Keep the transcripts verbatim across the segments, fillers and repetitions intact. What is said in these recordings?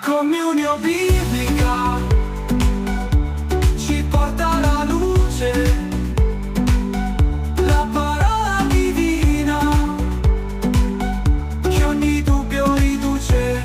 Comunione biblica ci porta alla luce, la parola divina che ogni dubbio riduce.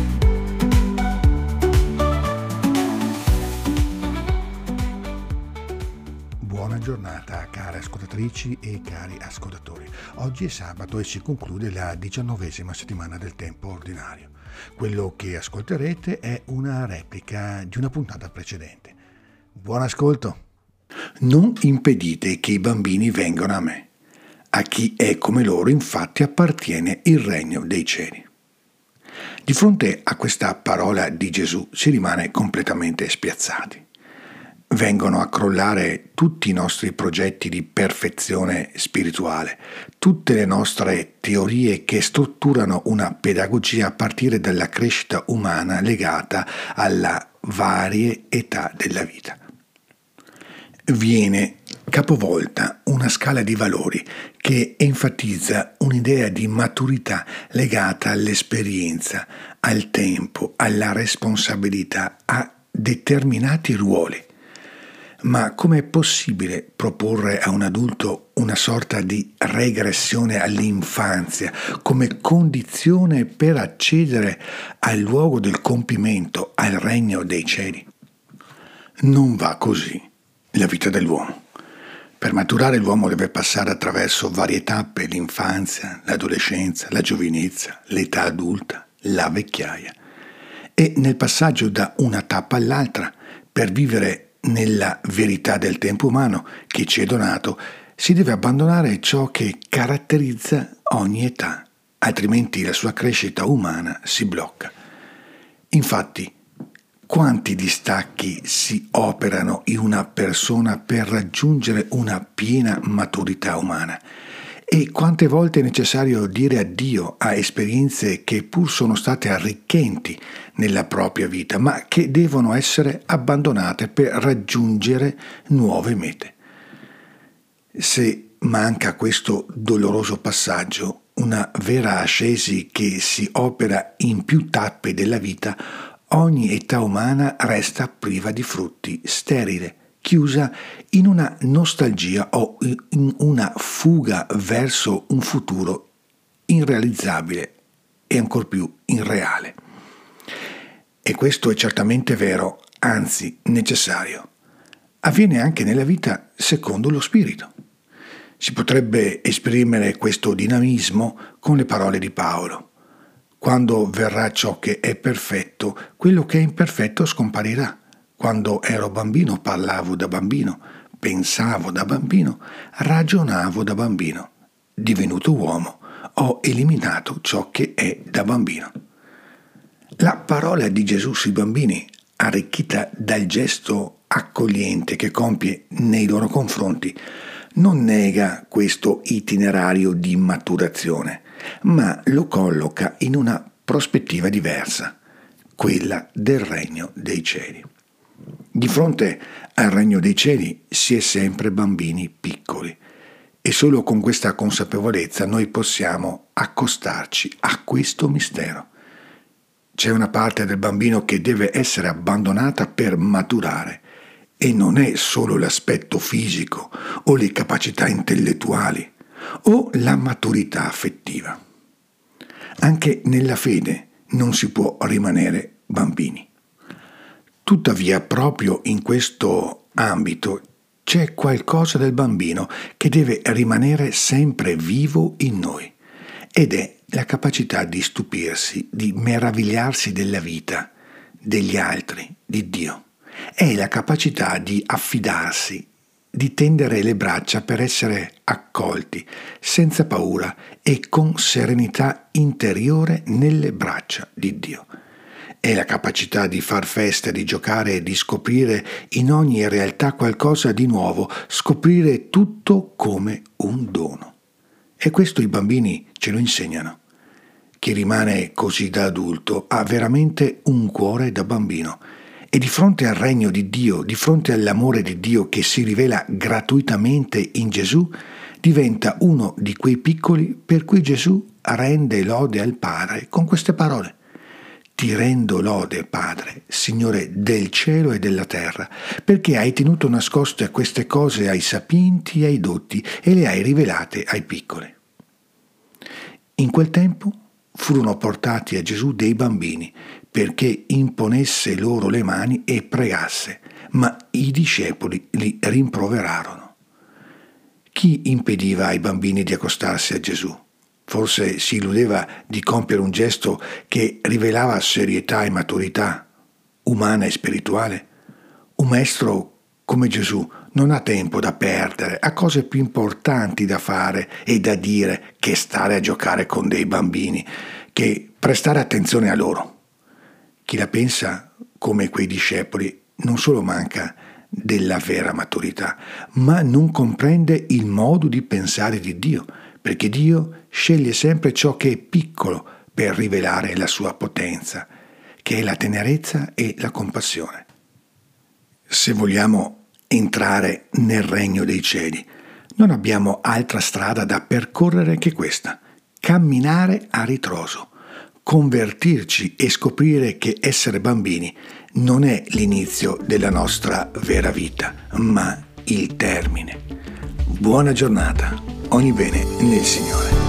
Buona giornata care ascoltatrici e cari ascoltatori. Oggi è sabato e si conclude la diciannovesima settimana del tempo ordinario. Quello che ascolterete è una replica di una puntata precedente. Buon ascolto! Non impedite che i bambini vengano a me. A chi è come loro infatti appartiene il regno dei cieli. Di fronte a questa parola di Gesù si rimane completamente spiazzati. Vengono a crollare tutti i nostri progetti di perfezione spirituale, tutte le nostre teorie che strutturano una pedagogia a partire dalla crescita umana legata alla varie età della vita. Viene capovolta una scala di valori che enfatizza un'idea di maturità legata all'esperienza, al tempo, alla responsabilità, a determinati ruoli. Ma com'è possibile proporre a un adulto una sorta di regressione all'infanzia come condizione per accedere al luogo del compimento, al regno dei cieli? Non va così la vita dell'uomo. Per maturare l'uomo deve passare attraverso varie tappe: l'infanzia, l'adolescenza, la giovinezza, l'età adulta, la vecchiaia. E nel passaggio da una tappa all'altra, per vivere nella verità del tempo umano che ci è donato, si deve abbandonare ciò che caratterizza ogni età, altrimenti la sua crescita umana si blocca. Infatti, quanti distacchi si operano in una persona per raggiungere una piena maturità umana? E quante volte è necessario dire addio a esperienze che pur sono state arricchenti nella propria vita, ma che devono essere abbandonate per raggiungere nuove mete. Se manca questo doloroso passaggio, una vera ascesi che si opera in più tappe della vita, ogni età umana resta priva di frutti, sterile, chiusa in una nostalgia o in una fuga verso un futuro irrealizzabile e ancor più irreale. E questo è certamente vero, anzi necessario. Avviene anche nella vita secondo lo spirito. Si potrebbe esprimere questo dinamismo con le parole di Paolo. Quando verrà ciò che è perfetto, quello che è imperfetto scomparirà. Quando ero bambino parlavo da bambino, pensavo da bambino, ragionavo da bambino. Divenuto uomo, ho eliminato ciò che è da bambino. La parola di Gesù sui bambini, arricchita dal gesto accogliente che compie nei loro confronti, non nega questo itinerario di maturazione, ma lo colloca in una prospettiva diversa, quella del regno dei cieli. Di fronte al regno dei cieli si è sempre bambini piccoli e solo con questa consapevolezza noi possiamo accostarci a questo mistero. C'è una parte del bambino che deve essere abbandonata per maturare e non è solo l'aspetto fisico o le capacità intellettuali o la maturità affettiva. Anche nella fede non si può rimanere bambini. Tuttavia, proprio in questo ambito c'è qualcosa del bambino che deve rimanere sempre vivo in noi, ed è la capacità di stupirsi, di meravigliarsi della vita, degli altri, di Dio. È la capacità di affidarsi, di tendere le braccia per essere accolti, senza paura e con serenità interiore nelle braccia di Dio. È la capacità di far festa, di giocare e di scoprire in ogni realtà qualcosa di nuovo, scoprire tutto come un dono. E questo i bambini ce lo insegnano. Chi rimane così da adulto ha veramente un cuore da bambino e di fronte al regno di Dio, di fronte all'amore di Dio che si rivela gratuitamente in Gesù, diventa uno di quei piccoli per cui Gesù rende lode al Padre con queste parole: Ti rendo lode, Padre, Signore del cielo e della terra, perché hai tenuto nascoste queste cose ai sapienti e ai dotti e le hai rivelate ai piccoli. In quel tempo furono portati a Gesù dei bambini perché imponesse loro le mani e pregasse, ma i discepoli li rimproverarono. Chi impediva ai bambini di accostarsi a Gesù? Forse si illudeva di compiere un gesto che rivelava serietà e maturità umana e spirituale. Un maestro come Gesù non ha tempo da perdere, ha cose più importanti da fare e da dire che stare a giocare con dei bambini, che prestare attenzione a loro. Chi la pensa come quei discepoli non solo manca della vera maturità, ma non comprende il modo di pensare di Dio, perché Dio sceglie sempre ciò che è piccolo per rivelare la sua potenza, che è la tenerezza e la compassione. Se vogliamo entrare nel regno dei cieli, non abbiamo altra strada da percorrere che questa: camminare a ritroso, convertirci e scoprire che essere bambini non è l'inizio della nostra vera vita, ma il termine. Buona giornata, ogni bene nel Signore.